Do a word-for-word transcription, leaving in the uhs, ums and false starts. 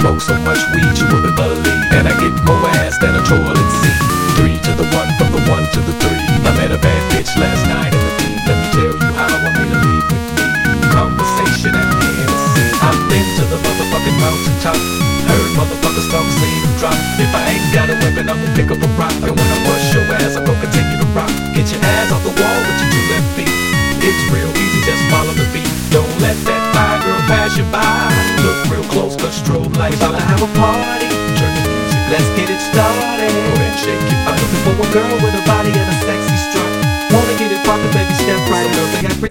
smoke so much weed you wouldn't believe. And I get more ass than a toilet seat. Three to the one, from the one to the three. I met a bad bitch last night in the deep. Let me tell you how I made her leave with me. Conversation and Hennessy. I've been to the motherfucking mountaintop. Heard motherfuckers talk, seen them drop. If I ain't got a weapon, I'ma pick up a rock. And when I bust your ass, I'm gon' continue to rock. Get your ass off the wall with your two left feet. It's real easy, just follow the beat. Don't let that fire girl pass you by. Look real close, cause strobe lights about to have a party. Turn the music, let's get it started. Go ahead and shake it. I'm looking for a girl with a body and a sexy strut. Wanna get it poppin', baby, step right up.